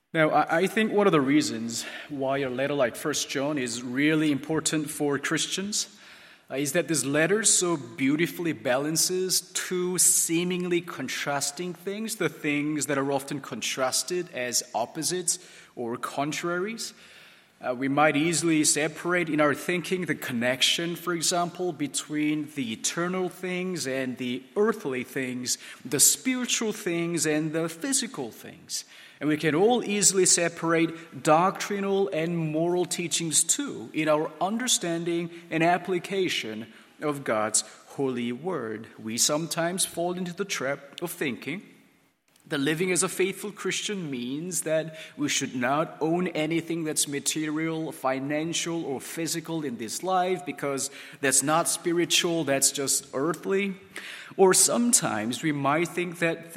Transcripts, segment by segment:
Now, I think one of the reasons why a letter like First John is really important for Christians is that this letter so beautifully balances two seemingly contrasting things, the things that are often contrasted as opposites or contraries. We might easily separate in our thinking the connection, for example, between the eternal things and the earthly things, the spiritual things and the physical things. And we can all easily separate doctrinal and moral teachings too in our understanding and application of God's holy word. We sometimes fall into the trap of thinking that living as a faithful Christian means that we should not own anything that's material, financial, or physical in this life because that's not spiritual, that's just earthly. Or sometimes we might think that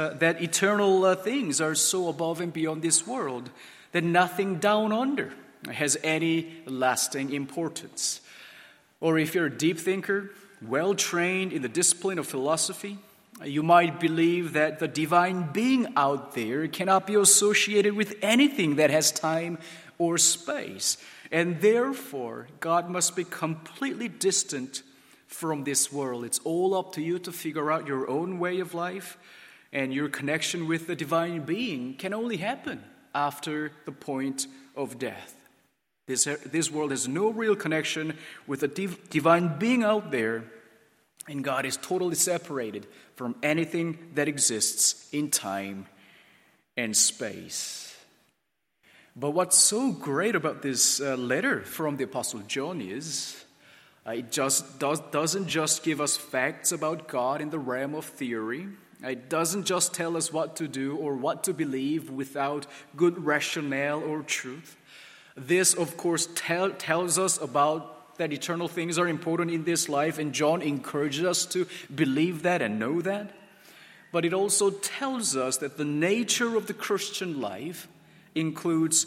eternal things are so above and beyond this world that nothing down under has any lasting importance. Or if you're a deep thinker, well trained in the discipline of philosophy, you might believe that the divine being out there cannot be associated with anything that has time or space. And therefore, God must be completely distant from this world. It's all up to you to figure out your own way of life, and your connection with the divine being can only happen after the point of death. This world has no real connection with the divine being out there, and God is totally separated from anything that exists in time and space. But what's so great about this letter from the Apostle John is it doesn't just give us facts about God in the realm of theory. It doesn't just tell us what to do or what to believe without good rationale or truth. This, of course, tells us about that eternal things are important in this life, and John encourages us to believe that and know that. But it also tells us that the nature of the Christian life includes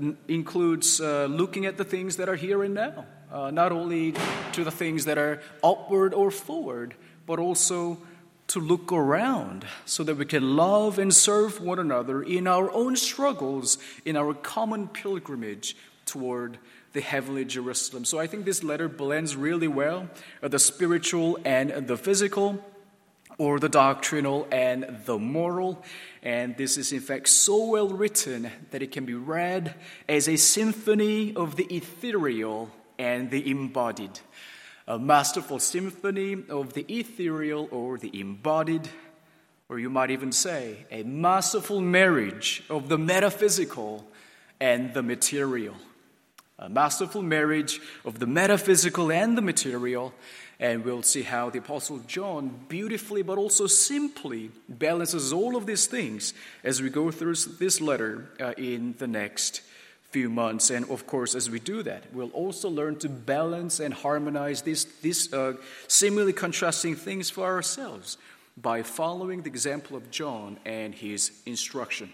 looking at the things that are here and now, not only to the things that are upward or forward, but also to look around so that we can love and serve one another in our own struggles, in our common pilgrimage toward the heavenly Jerusalem. So I think this letter blends really well the spiritual and the physical, or the doctrinal and the moral. And this is in fact so well written that it can be read as a symphony of the ethereal and the embodied. A masterful symphony of the ethereal or the embodied, or you might even say a masterful marriage of the metaphysical and the material. A masterful marriage of the metaphysical and the material, and we'll see how the Apostle John beautifully but also simply balances all of these things as we go through this letter in the next few months. And of course, as we do that, we'll also learn to balance and harmonize these seemingly contrasting things for ourselves by following the example of John and his instruction.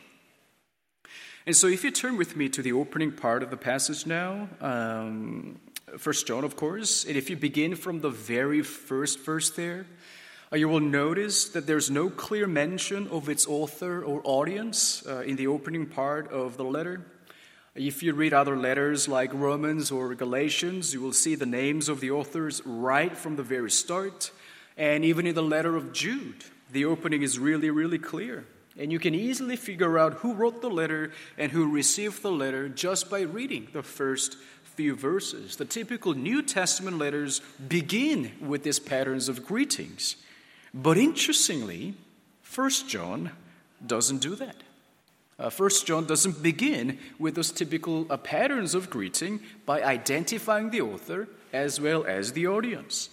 And so if you turn with me to the opening part of the passage now, 1 John, of course, and if you begin from the very first verse there, you will notice that there's no clear mention of its author or audience in the opening part of the letter. If you read other letters like Romans or Galatians, you will see the names of the authors right from the very start. And even in the letter of Jude, the opening is really, really clear. And you can easily figure out who wrote the letter and who received the letter just by reading the first few verses. The typical New Testament letters begin with these patterns of greetings. But interestingly, 1 John doesn't do that. 1 John doesn't begin with those typical patterns of greeting by identifying the author as well as the audience.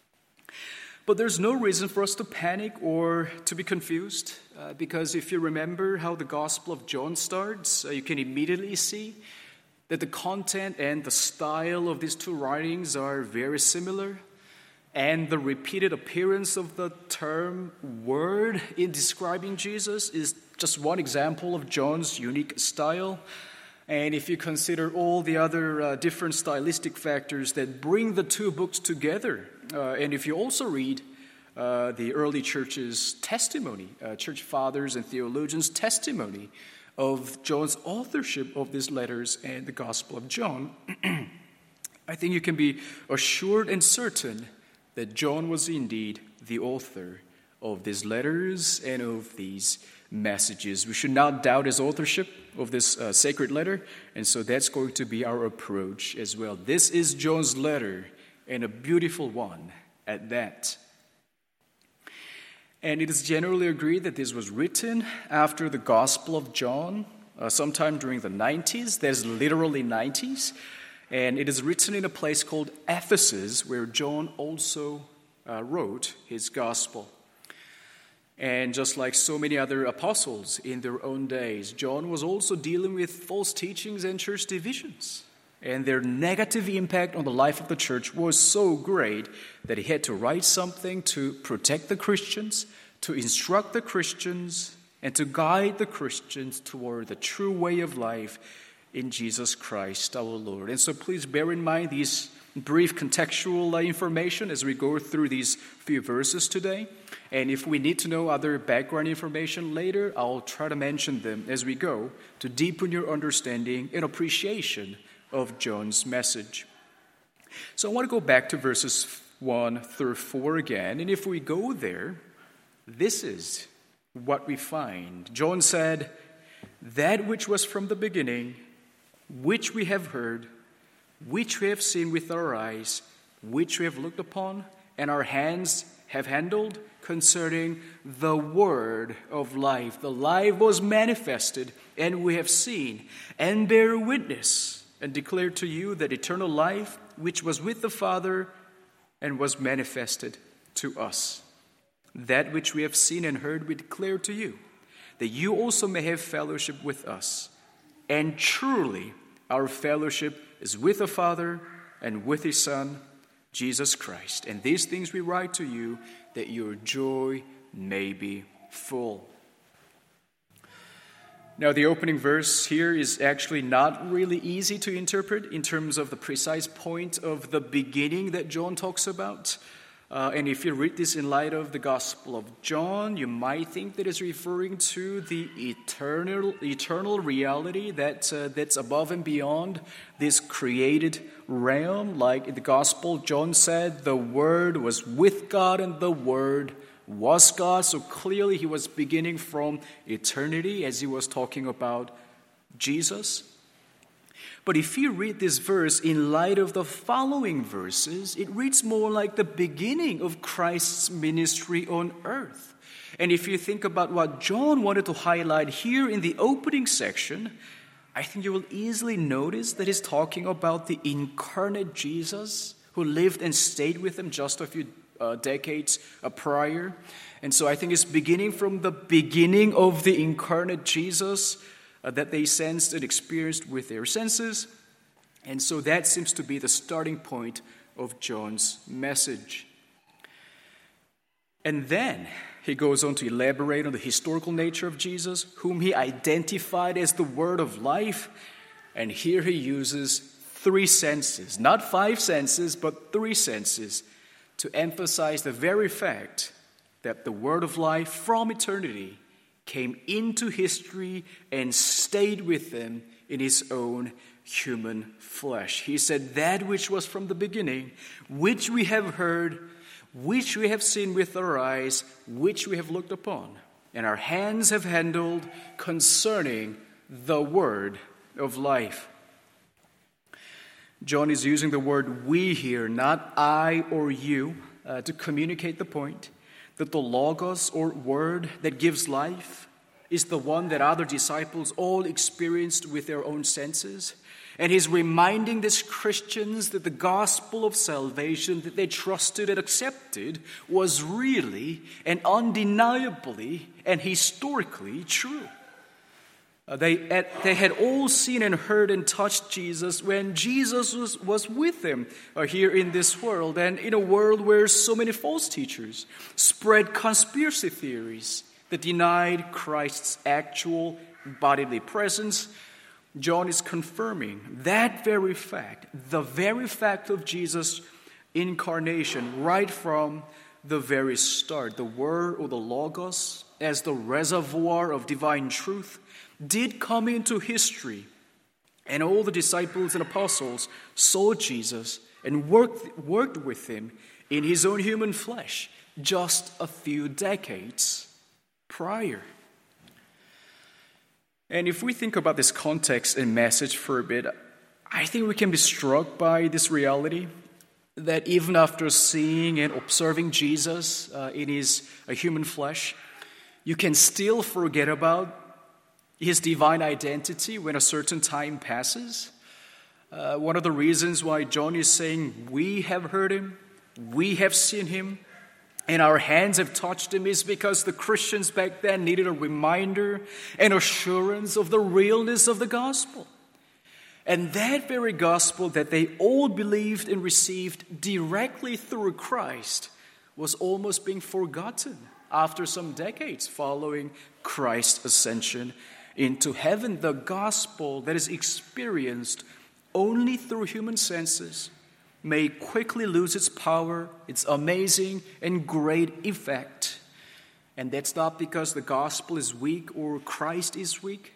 But there's no reason for us to panic or to be confused, because if you remember how the Gospel of John starts, you can immediately see that the content and the style of these two writings are very similar, and the repeated appearance of the term word in describing Jesus is just one example of John's unique style. And if you consider all the other different stylistic factors that bring the two books together, and if you also read the early church's testimony, church fathers and theologians' testimony of John's authorship of these letters and the Gospel of John, I think you can be assured and certain that John was indeed the author of these letters and of these messages. We should not doubt his authorship of this sacred letter, and so that's going to be our approach as well. This is John's letter, and a beautiful one at that. And it is generally agreed that this was written after the Gospel of John, sometime during the 90s. There's literally 90s. And it is written in a place called Ephesus, where John also wrote his Gospel. And just like so many other apostles in their own days, John was also dealing with false teachings and church divisions. And their negative impact on the life of the church was so great that he had to write something to protect the Christians, to instruct the Christians, and to guide the Christians toward the true way of life in Jesus Christ our Lord. And so please bear in mind these brief contextual information as we go through these few verses today. And if we need to know other background information later, I'll try to mention them as we go to deepen your understanding and appreciation of John's message. So I want to go back to verses 1 through 4 again. And if we go there, this is what we find. John said, "That which was from the beginning, which we have heard, which we have seen with our eyes, which we have looked upon, and our hands have handled, concerning the word of life. The life was manifested, and we have seen, and bear witness, and declare to you that eternal life, which was with the Father, and was manifested to us. That which we have seen and heard we declare to you, that you also may have fellowship with us. And truly, our fellowship is with the Father and with His Son, Jesus Christ. And these things we write to you, that your joy may be full." Now, the opening verse here is actually not really easy to interpret in terms of the precise point of the beginning that John talks about. And if you read this in light of the Gospel of John, you might think that it's referring to the eternal reality that's above and beyond this created realm. Like in the Gospel, John said, the Word was with God and the Word was God. So clearly he was beginning from eternity as he was talking about Jesus. But if you read this verse in light of the following verses, it reads more like the beginning of Christ's ministry on earth. And if you think about what John wanted to highlight here in the opening section, I think you will easily notice that he's talking about the incarnate Jesus who lived and stayed with him just a few decades prior. And so I think it's beginning from the beginning of the incarnate Jesus that they sensed and experienced with their senses. And so that seems to be the starting point of John's message. And then he goes on to elaborate on the historical nature of Jesus, whom he identified as the Word of life. And here he uses 3 senses, not 5 senses, but 3 senses, to emphasize the very fact that the Word of life from eternity came into history and stayed with them in his own human flesh. He said, that which was from the beginning, which we have heard, which we have seen with our eyes, which we have looked upon, and our hands have handled concerning the word of life. John is using the word we here, not I or you, to communicate the point that the Logos, or word that gives life, is the one that other disciples all experienced with their own senses. And he's reminding these Christians that the gospel of salvation that they trusted and accepted was really and undeniably and historically true. They had all seen and heard and touched Jesus when Jesus was with them here in this world, and in a world where so many false teachers spread conspiracy theories that denied Christ's actual bodily presence. John is confirming that very fact, the very fact of Jesus' incarnation right from the very start. The Word, or the Logos, as the reservoir of divine truth, did come into history, and all the disciples and apostles saw Jesus and worked with him in his own human flesh just a few decades prior. And if we think about this context and message for a bit, I think we can be struck by this reality that even after seeing and observing Jesus in his human flesh, you can still forget about his divine identity when a certain time passes. One of the reasons why John is saying we have heard him, we have seen him, and our hands have touched him is because the Christians back then needed a reminder and assurance of the realness of the gospel. And that very gospel that they all believed and received directly through Christ was almost being forgotten after some decades following Christ's ascension into heaven. The gospel that is experienced only through human senses may quickly lose its power, its amazing and great effect. And that's not because the gospel is weak or Christ is weak,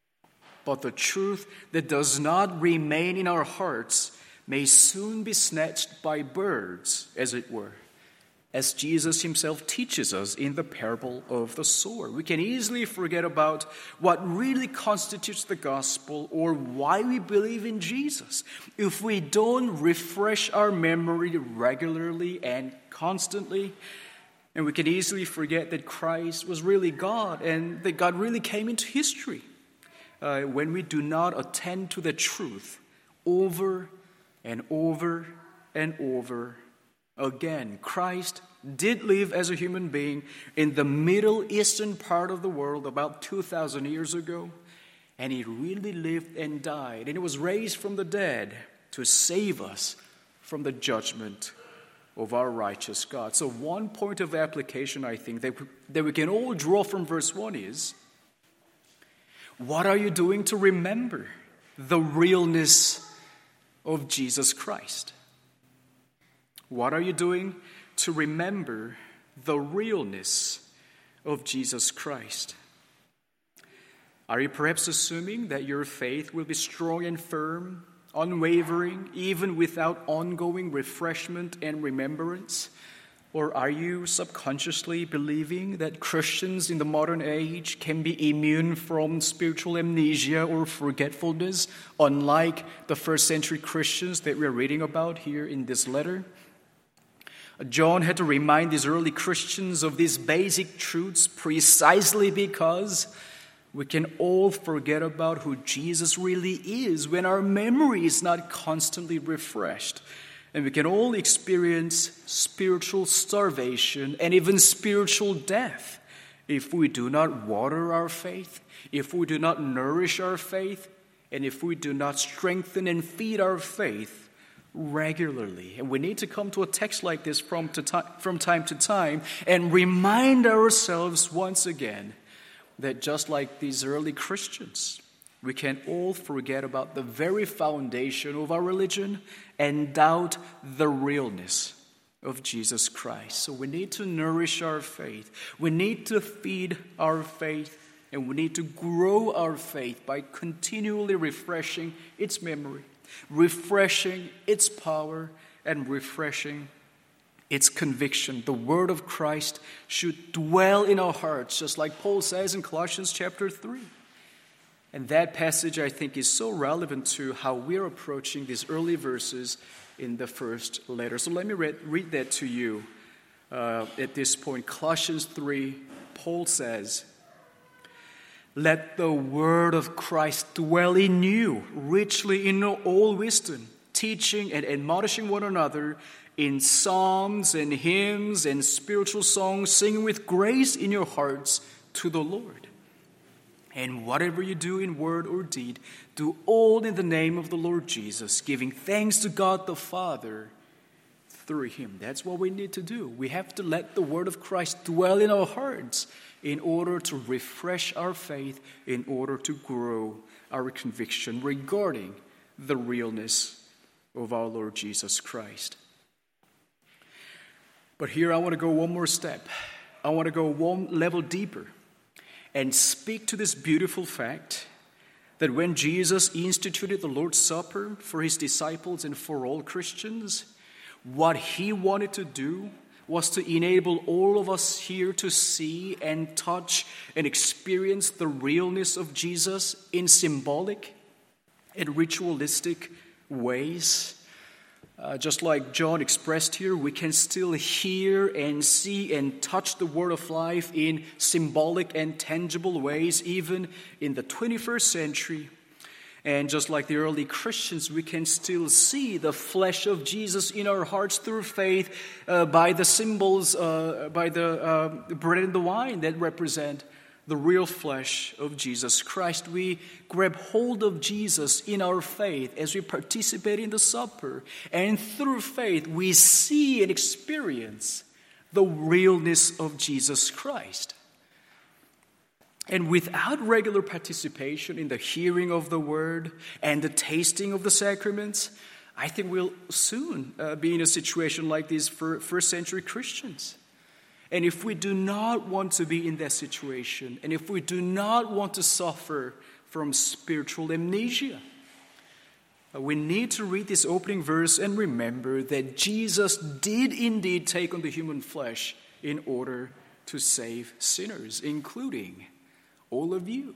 but the truth that does not remain in our hearts may soon be snatched by birds, as it were, as Jesus himself teaches us in the parable of the sower. We can easily forget about what really constitutes the gospel or why we believe in Jesus if we don't refresh our memory regularly and constantly. And we can easily forget that Christ was really God and that God really came into history when we do not attend to the truth over and over and over again. Christ did live as a human being in the Middle Eastern part of the world about 2,000 years ago, and he really lived and died, and he was raised from the dead to save us from the judgment of our righteous God. So one point of application, I think, that we can all draw from verse 1 is, what are you doing to remember the realness of Jesus Christ? What are you doing to remember the realness of Jesus Christ? Are you perhaps assuming that your faith will be strong and firm, unwavering, even without ongoing refreshment and remembrance? Or are you subconsciously believing that Christians in the modern age can be immune from spiritual amnesia or forgetfulness, unlike the first century Christians that we're reading about here in this letter? John had to remind these early Christians of these basic truths precisely because we can all forget about who Jesus really is when our memory is not constantly refreshed. And we can all experience spiritual starvation and even spiritual death if we do not water our faith, if we do not nourish our faith, and if we do not strengthen and feed our faith regularly. And we need to come to a text like this from time to time and remind ourselves once again that just like these early Christians, we can all forget about the very foundation of our religion and doubt the realness of Jesus Christ. So we need to nourish our faith. We need to feed our faith, and we need to grow our faith by continually refreshing its memory, refreshing its power, and refreshing its conviction. The word of Christ should dwell in our hearts, just like Paul says in Colossians chapter 3. And that passage, I think, is so relevant to how we're approaching these early verses in the first letter. So let me read that to you at this point. Colossians 3, Paul says, "Let the word of Christ dwell in you, richly in all wisdom, teaching and admonishing one another in psalms and hymns and spiritual songs, singing with grace in your hearts to the Lord. And whatever you do in word or deed, do all in the name of the Lord Jesus, giving thanks to God the Father through him." That's what we need to do. We have to let the word of Christ dwell in our hearts in order to refresh our faith, in order to grow our conviction regarding the realness of our Lord Jesus Christ. But here I want to go one more step. I want to go one level deeper. and speak to this beautiful fact that when Jesus instituted the Lord's Supper for his disciples and for all Christians, what he wanted to do was to enable all of us here to see and touch and experience the realness of Jesus in symbolic and ritualistic ways. Just like John expressed here, we can still hear and see and touch the word of life in symbolic and tangible ways, even in the 21st century. And just like the early Christians, we can still see the flesh of Jesus in our hearts through faith by the symbols, by the bread and the wine that represent the real flesh of Jesus Christ. We grab hold of Jesus in our faith as we participate in the supper. And through faith, we see and experience the realness of Jesus Christ. And without regular participation in the hearing of the word and the tasting of the sacraments, I think we'll soon be in a situation like these for first century Christians. And if we do not want to be in that situation, and if we do not want to suffer from spiritual amnesia, we need to read this opening verse and remember that Jesus did indeed take on the human flesh in order to save sinners, including all of you.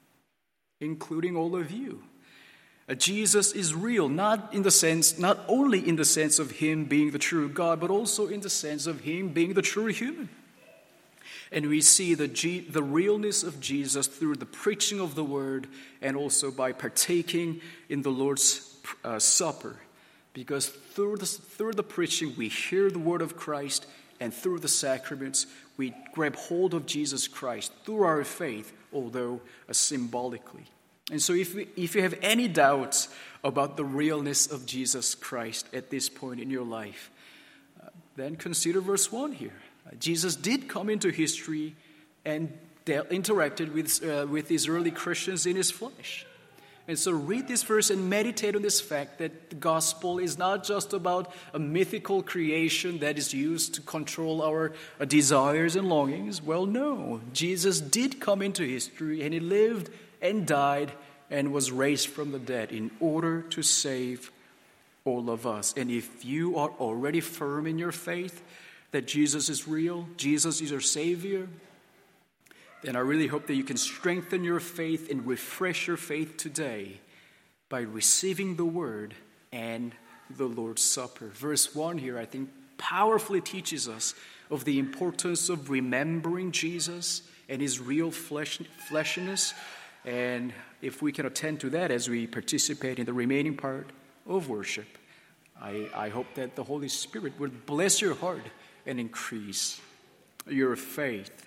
Jesus is real, not only in the sense of him being the true God, but also in the sense of him being the true human. And we see the realness of Jesus through the preaching of the word and also by partaking in the Lord's Supper. Because through the preaching, we hear the word of Christ, and through the sacraments, we grab hold of Jesus Christ through our faith, although symbolically. And so if you have any doubts about the realness of Jesus Christ at this point in your life, then consider verse 1 here. Jesus did come into history and interacted with these early Christians in his flesh. And so read this verse and meditate on this fact that the gospel is not just about a mythical creation that is used to control our desires and longings. Well, no. Jesus did come into history, and he lived and died and was raised from the dead in order to save all of us. And if you are already firm in your faith that Jesus is real, Jesus is your Savior, then I really hope that you can strengthen your faith and refresh your faith today by receiving the Word and the Lord's Supper. Verse 1 here, I think, powerfully teaches us of the importance of remembering Jesus and his real fleshiness. And if we can attend to that as we participate in the remaining part of worship, I hope that the Holy Spirit would bless your heart and increase your faith.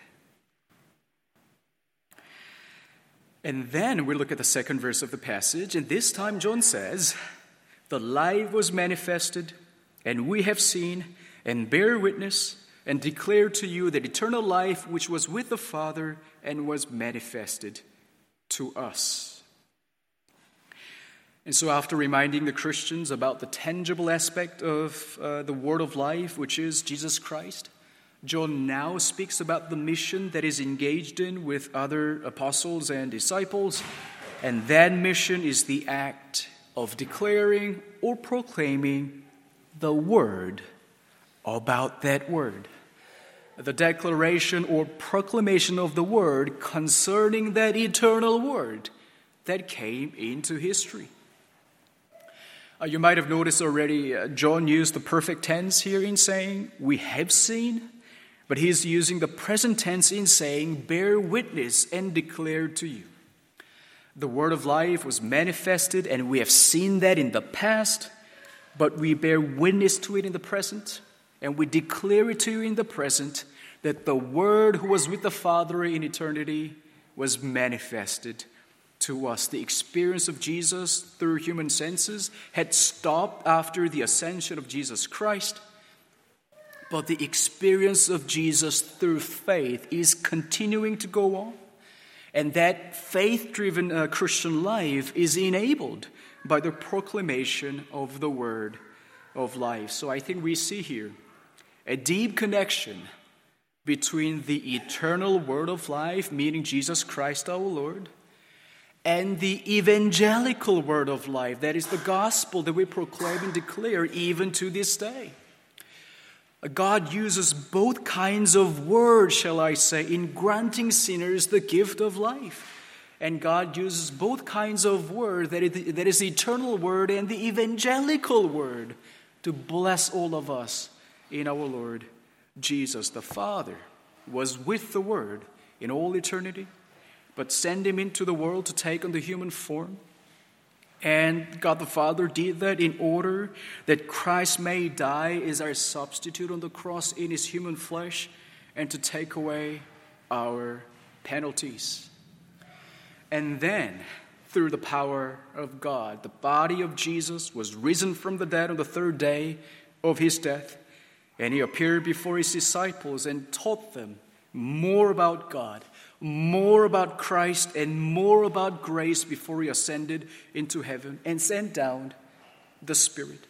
And then we look at the second verse of the passage, and this time John says, "The light was manifested, and we have seen and bear witness and declare to you that eternal life which was with the Father and was manifested to us." And so after reminding the Christians about the tangible aspect of the word of life, which is Jesus Christ, John now speaks about the mission that is engaged in with other apostles and disciples, and that mission is the act of declaring or proclaiming the word about that word. The declaration or proclamation of the word concerning that eternal word that came into history. You might have noticed already, John used the perfect tense here in saying, "we have seen," but he's using the present tense in saying, "bear witness and declare to you." The word of life was manifested, and we have seen that in the past, but we bear witness to it in the present, and we declare it to you in the present, that the Word who was with the Father in eternity was manifested to us. The experience of Jesus through human senses had stopped after the ascension of Jesus Christ, but the experience of Jesus through faith is continuing to go on. And that faith-driven Christian life is enabled by the proclamation of the word of life. So I think we see here a deep connection between the eternal word of life, meaning Jesus Christ our Lord, and the evangelical word of life, that is the gospel that we proclaim and declare even to this day. God uses both kinds of words, shall I say, in granting sinners the gift of life. And God uses both kinds of word, that is the eternal word and the evangelical word, to bless all of us in our Lord Jesus. The Father was with the Word in all eternity, but sent him into the world to take on the human form. And God the Father did that in order that Christ may die as our substitute on the cross in his human flesh and to take away our penalties. And then, through the power of God, the body of Jesus was risen from the dead on the third day of his death, and he appeared before his disciples and taught them more about God, more about Christ, and more about grace before he ascended into heaven and sent down the Spirit.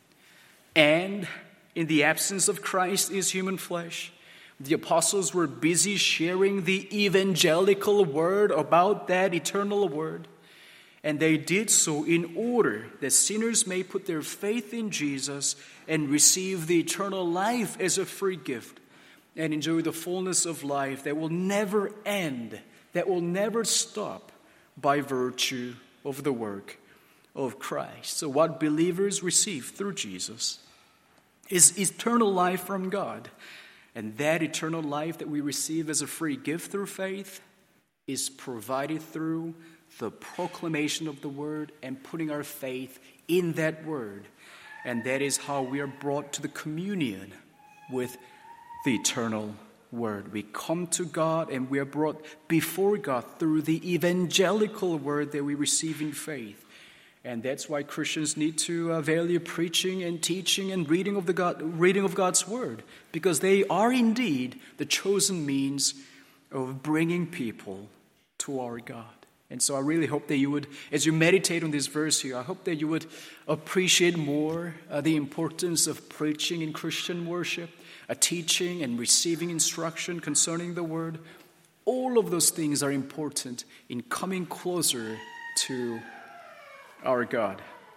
And in the absence of Christ, his human flesh, the apostles were busy sharing the evangelical word about that eternal word. And they did so in order that sinners may put their faith in Jesus and receive the eternal life as a free gift and enjoy the fullness of life that will never end, that will never stop by virtue of the work of Christ. So what believers receive through Jesus is eternal life from God. And that eternal life that we receive as a free gift through faith is provided through the proclamation of the word and putting our faith in that word. And that is how we are brought to the communion with the eternal word. We come to God and we are brought before God through the evangelical word that we receive in faith. And that's why Christians need to value preaching and teaching and reading of God's word, because they are indeed the chosen means of bringing people to our God. And so I really hope that you would, as you meditate on this verse here, I hope that you would appreciate more the importance of preaching in Christian worship, teaching and receiving instruction concerning the word. All of those things are important in coming closer to our God.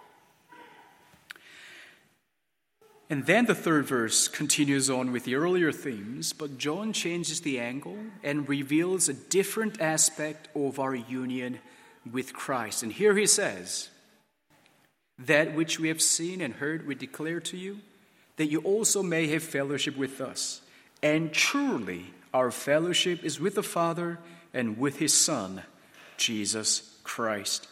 And then the third verse continues on with the earlier themes, but John changes the angle and reveals a different aspect of our union with Christ. And here he says, "That which we have seen and heard we declare to you, that you also may have fellowship with us. And truly our fellowship is with the Father and with his Son, Jesus Christ."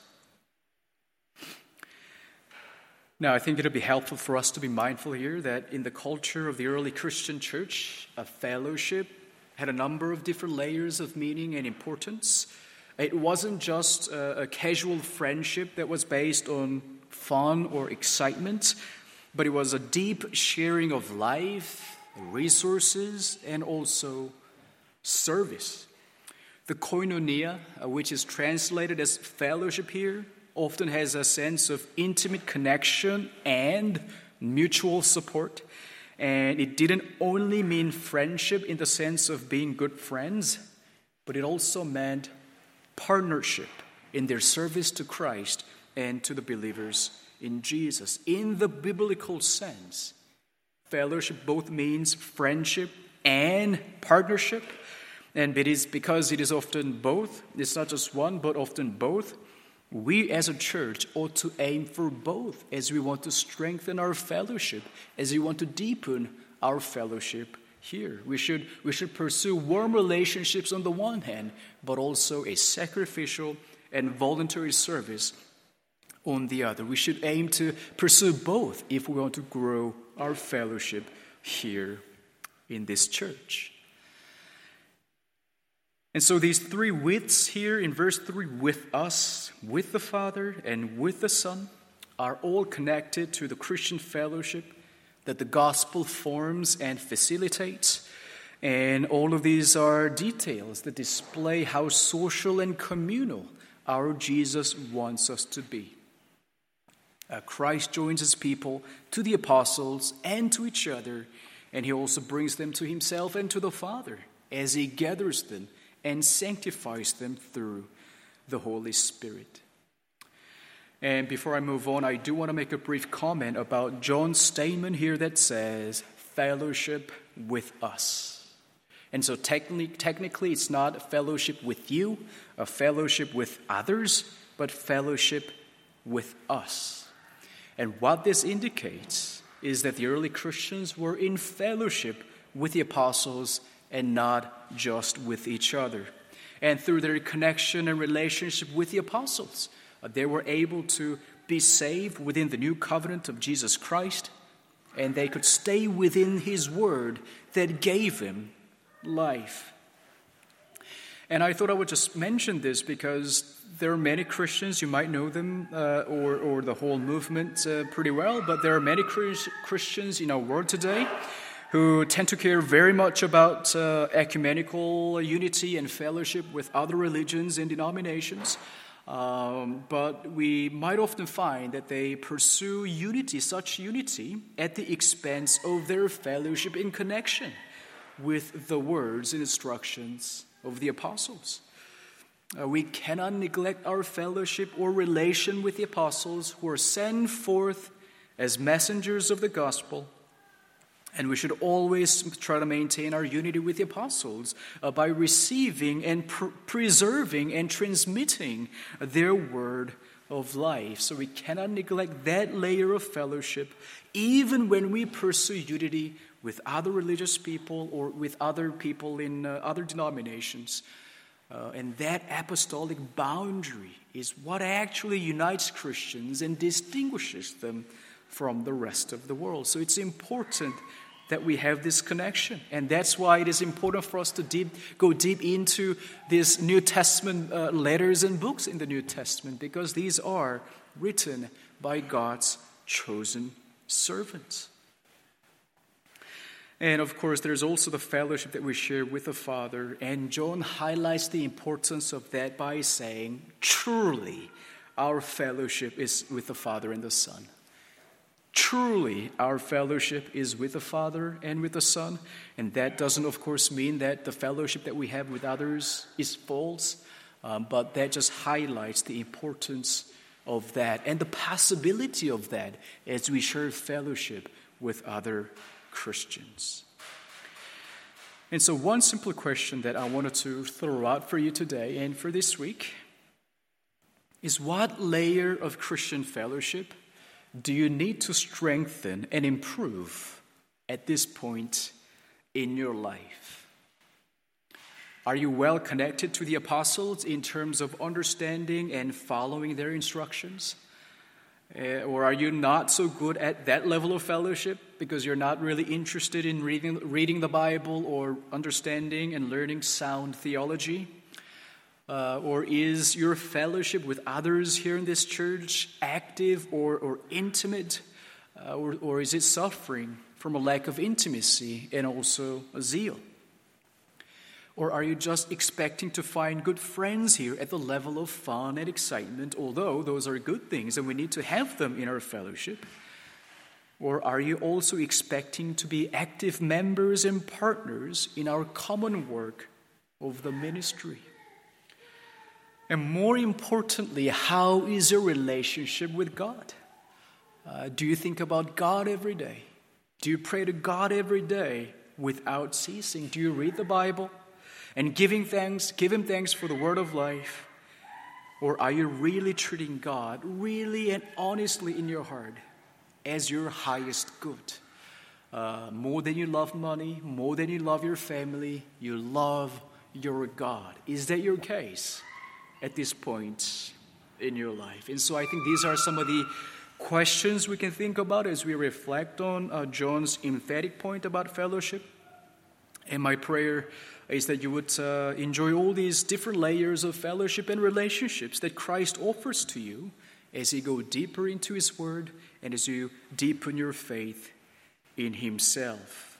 Now, I think it'll be helpful for us to be mindful here that in the culture of the early Christian church, a fellowship had a number of different layers of meaning and importance. It wasn't just a casual friendship that was based on fun or excitement, but it was a deep sharing of life, resources, and also service. The koinonia, which is translated as fellowship here, often has a sense of intimate connection and mutual support. And it didn't only mean friendship in the sense of being good friends, but it also meant partnership in their service to Christ and to the believers in Jesus. In the biblical sense, fellowship both means friendship and partnership. And it is because it is often both. It's not just one, but often both. We as a church ought to aim for both as we want to strengthen our fellowship, as we want to deepen our fellowship here. We should pursue warm relationships on the one hand, but also a sacrificial and voluntary service on the other. We should aim to pursue both if we want to grow our fellowship here in this church. And so these three withs here in verse 3, with us, with the Father, and with the Son, are all connected to the Christian fellowship that the gospel forms and facilitates. And all of these are details that display how social and communal our Jesus wants us to be. Christ joins his people to the apostles and to each other, And he also brings them to himself and to the Father as he gathers them and sanctifies them through the Holy Spirit. And before I move on, I do want to make a brief comment about John's statement here that says, fellowship with us. And so technically it's not a fellowship with you, a fellowship with others, but fellowship with us. And what this indicates is that the early Christians were in fellowship with the apostles and not just with each other. And through their connection and relationship with the apostles, they were able to be saved within the new covenant of Jesus Christ, and they could stay within his word that gave him life. And I thought I would just mention this because there are many Christians, you might know them or the whole movement pretty well, but there are many Christians in our world today who tend to care very much about ecumenical unity and fellowship with other religions and denominations. But we might often find that they pursue unity, such unity, at the expense of their fellowship in connection with the words and instructions of the apostles. We cannot neglect our fellowship or relation with the apostles who are sent forth as messengers of the gospel. And we should always try to maintain our unity with the apostles by receiving and preserving and transmitting their word of life. So we cannot neglect that layer of fellowship even when we pursue unity with other religious people or with other people in other denominations. And that apostolic boundary is what actually unites Christians and distinguishes them from the rest of the world. So it's important that we have this connection. And that's why it is important for us to go deep into these New Testament letters and books in the New Testament, because these are written by God's chosen servants. And of course, there's also the fellowship that we share with the Father. And John highlights the importance of that by saying, truly, our fellowship is with the Father and the Son. Truly, our fellowship is with the Father and with the Son. And that doesn't, of course, mean that the fellowship that we have with others is false. But that just highlights the importance of that and the possibility of that as we share fellowship with other Christians. And so one simple question that I wanted to throw out for you today and for this week is, what layer of Christian fellowship do you need to strengthen and improve at this point in your life? Are you well connected to the apostles in terms of understanding and following their instructions? Or are you not so good at that level of fellowship because you're not really interested in reading the Bible or understanding and learning sound theology? Or is your fellowship with others here in this church active or intimate? Or is it suffering from a lack of intimacy and also a zeal? Or are you just expecting to find good friends here at the level of fun and excitement, although those are good things and we need to have them in our fellowship? Or are you also expecting to be active members and partners in our common work of the ministry? And more importantly, how is your relationship with God? Do you think about God every day? Do you pray to God every day without ceasing? Do you read the Bible and give Him thanks for the word of life? Or are you really treating God really and honestly in your heart as your highest good? More than you love money, more than you love your family, you love your God. Is that your case at this point in your life? And so I think these are some of the questions we can think about as we reflect on John's emphatic point about fellowship. And my prayer is that you would enjoy all these different layers of fellowship and relationships that Christ offers to you as you go deeper into His Word and as you deepen your faith in Himself.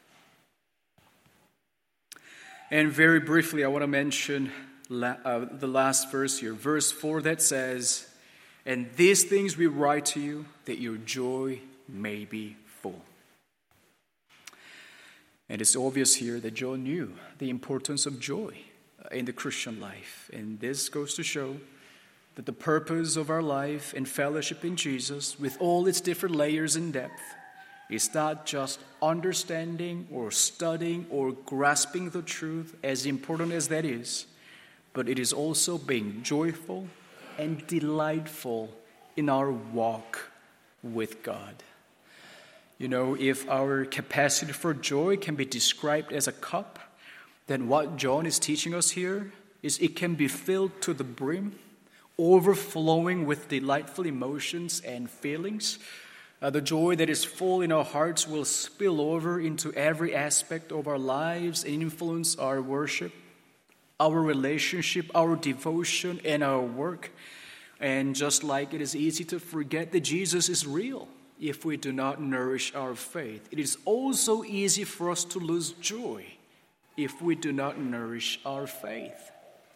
And very briefly, I want to mention the last verse here, verse 4, that says, "And these things we write to you, that your joy may be full." And it's obvious here that John knew the importance of joy in the Christian life. And this goes to show that the purpose of our life and fellowship in Jesus, with all its different layers and depth, is not just understanding or studying or grasping the truth, as important as that is, but it is also being joyful and delightful in our walk with God. You know, if our capacity for joy can be described as a cup, then what John is teaching us here is it can be filled to the brim, overflowing with delightful emotions and feelings. The joy that is full in our hearts will spill over into every aspect of our lives and influence our worship, our relationship, our devotion, and our work. And just like it is easy to forget that Jesus is real if we do not nourish our faith, it is also easy for us to lose joy if we do not nourish our faith.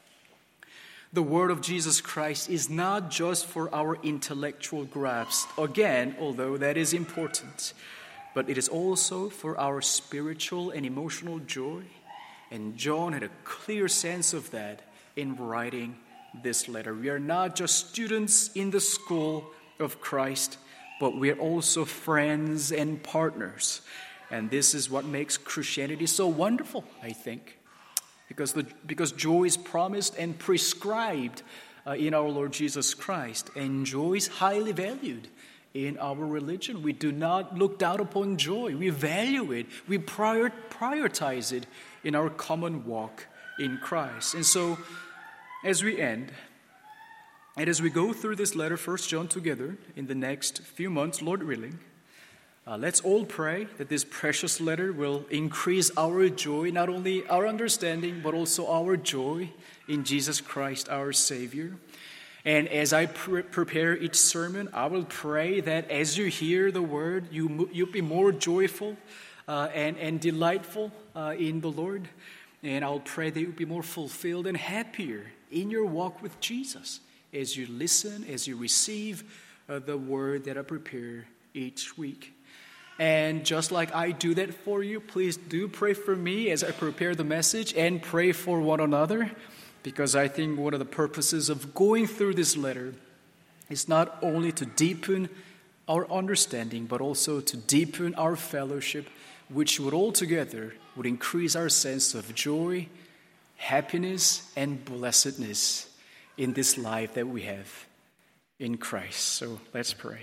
The word of Jesus Christ is not just for our intellectual grasp, again, although that is important, but it is also for our spiritual and emotional joy. And John had a clear sense of that in writing this letter. We are not just students in the school of Christ, but we are also friends and partners. And this is what makes Christianity so wonderful, I think. Because joy is promised and prescribed in our Lord Jesus Christ. And joy is highly valued in our religion. We do not look down upon joy. We value it. We prioritize it in our common walk in Christ. And so, as we end, and as we go through this letter, 1 John, together in the next few months, Lord willing, let's all pray that this precious letter will increase our joy, not only our understanding, but also our joy in Jesus Christ, our Savior. And as I prepare each sermon, I will pray that as you hear the word, you'll be more joyful and delightful in the Lord. And I'll pray that you'll be more fulfilled and happier in your walk with Jesus as you listen, as you receive the word that I prepare each week. And just like I do that for you, please do pray for me as I prepare the message, and pray for one another, because I think one of the purposes of going through this letter is not only to deepen our understanding, but also to deepen our fellowship, which would altogether would increase our sense of joy, happiness, and blessedness in this life that we have in Christ. So let's pray.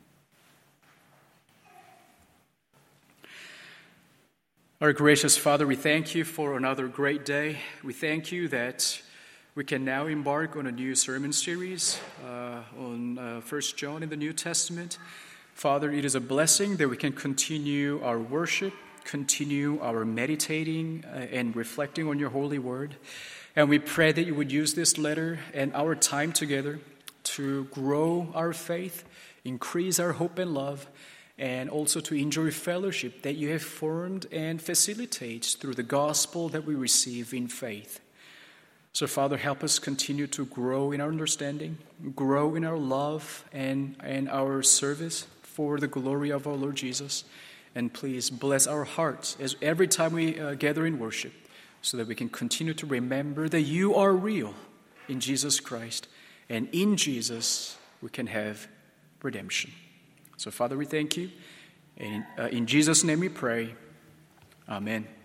Our gracious Father, we thank you for another great day. We thank you that we can now embark on a new sermon series on 1 John in the New Testament. Father, it is a blessing that we can continue our worship, continue our meditating and reflecting on your holy word. And we pray that you would use this letter and our time together to grow our faith, increase our hope and love, and also to enjoy fellowship that you have formed and facilitates through the gospel that we receive in faith. So, Father, help us continue to grow in our understanding, grow in our love and our service for the glory of our Lord Jesus. And please bless our hearts as every time we gather in worship, so that we can continue to remember that you are real in Jesus Christ, and in Jesus we can have redemption. So, Father, we thank you. And in Jesus' name we pray. Amen.